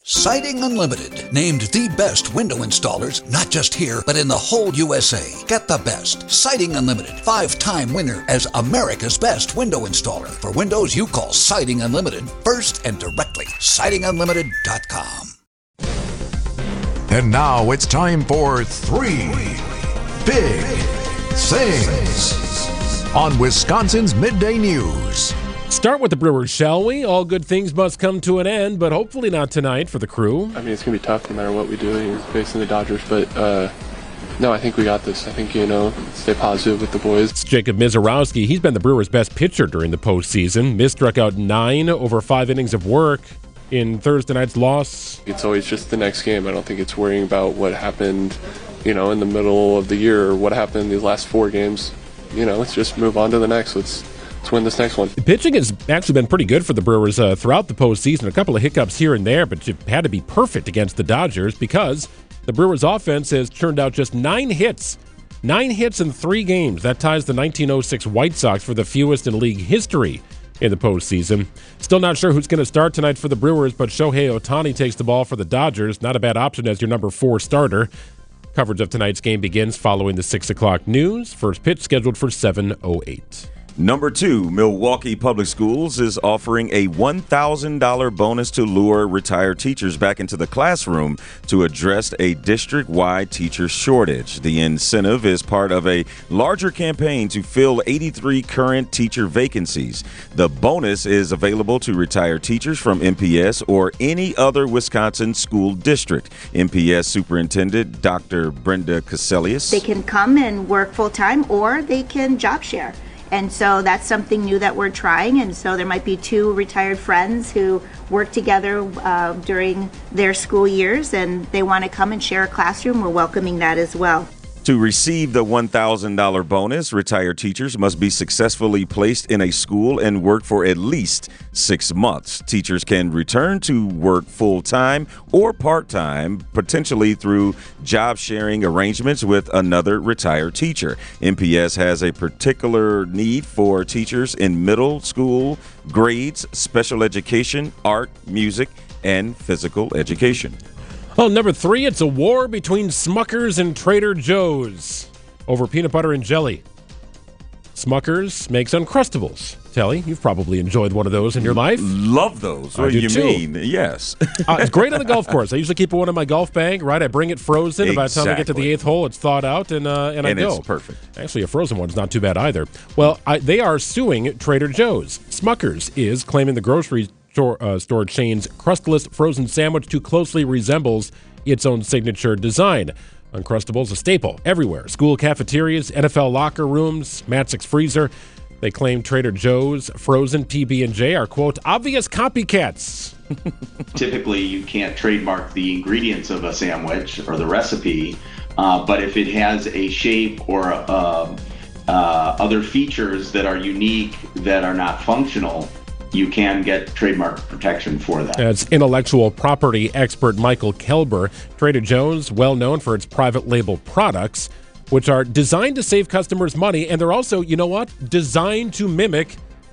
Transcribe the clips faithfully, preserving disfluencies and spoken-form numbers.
Siding Unlimited, named the best window installers, not just here, but in the whole U S A. Get the best. Siding Unlimited, five-time winner as America's best window installer. For windows you call Siding Unlimited first and directly. siding unlimited dot com. And now it's time for Three Big Things on Wisconsin's Midday News. Start with the Brewers, shall we? All good things must come to an end, but hopefully not tonight for the Crew. I mean, it's going to be tough no matter what we do facing the Dodgers, but uh, no, I think we got this. I think, you know, stay positive with the boys. It's Jacob Mizorowski. He's been the Brewers' best pitcher during the postseason. Miz struck out nine over five innings of work in Thursday night's loss. It's always just the next game. I don't think it's worrying about what happened, you know, in the middle of the year or what happened in these last four games. You know, let's just move on to the next. Let's Let's win this next one. The pitching has actually been pretty good for the Brewers uh, throughout the postseason. A couple of hiccups here and there, but you've had to be perfect against the Dodgers because the Brewers' offense has turned out just nine hits. Nine hits in three games. That ties the nineteen oh six White Sox for the fewest in league history in the postseason. Still not sure who's going to start tonight for the Brewers, but Shohei Ohtani takes the ball for the Dodgers. Not a bad option as your number four starter. Coverage of tonight's game begins following the six o'clock news. First pitch scheduled for seven oh eight. Number two, Milwaukee Public Schools is offering a one thousand dollars bonus to lure retired teachers back into the classroom to address a district-wide teacher shortage. The incentive is part of a larger campaign to fill eighty-three current teacher vacancies. The bonus is available to retired teachers from M P S or any other Wisconsin school district. M P S Superintendent Doctor Brenda Caselius. They can come and work full-time or they can job share. And so that's something new that we're trying. And so there might be two retired friends who work together uh, during their school years and they want to come and share a classroom. We're welcoming that as well. To receive the one thousand dollars bonus, retired teachers must be successfully placed in a school and work for at least six months. Teachers can return to work full-time or part-time, potentially through job-sharing arrangements with another retired teacher. M P S has a particular need for teachers in middle school grades, special education, art, music, and physical education. Well, number three, it's a war between Smuckers and Trader Joe's over peanut butter and jelly. Smuckers makes Uncrustables. Telly, you've probably enjoyed one of those in your life. Love those. I What do do you too. mean? Yes. uh, it's great on the golf course. I usually keep one in my golf bag, right? I bring it frozen. And by the time I get to the Exactly. eighth hole, it's thawed out, and uh, and I And go. it's perfect. Actually, a frozen one's not too bad either. Well, I, they are suing Trader Joe's. Smuckers is claiming the grocery store, uh, store chain's crustless frozen sandwich too closely resembles its own signature design. Uncrustables, a staple everywhere. School cafeterias, N F L locker rooms, Matzik's freezer. They claim Trader Joe's frozen P B and J are, quote, obvious copycats. Typically, you can't trademark the ingredients of a sandwich or the recipe, uh, but if it has a shape or uh, uh, other features that are unique that are not functional, you can get trademark protection for that. That's intellectual property expert Michael Kelber. Trader Joe's, well known for its private label products, which are designed to save customers money, and they're also, you know what, designed to mimic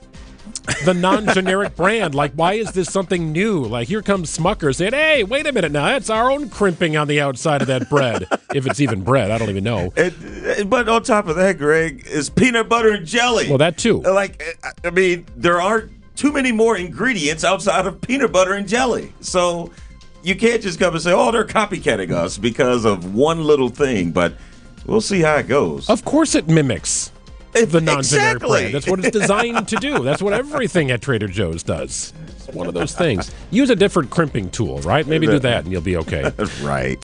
the non-generic brand. Like, why is this something new? Like, here comes Smuckers saying, hey, wait a minute now, that's our own crimping on the outside of that bread. If it's even bread, I don't even know. And, but on top of that, Greg, is peanut butter and jelly. Well, that too. Like, I mean, there aren't too many more ingredients outside of peanut butter and jelly. So you can't just come and say, oh, they're copycatting us because of one little thing. But we'll see how it goes. Of course it mimics the non-generic Exactly. brand. That's what it's designed to do. That's what everything at Trader Joe's does. It's one of those things. Use a different crimping tool, right? Maybe do that and you'll be okay. Right.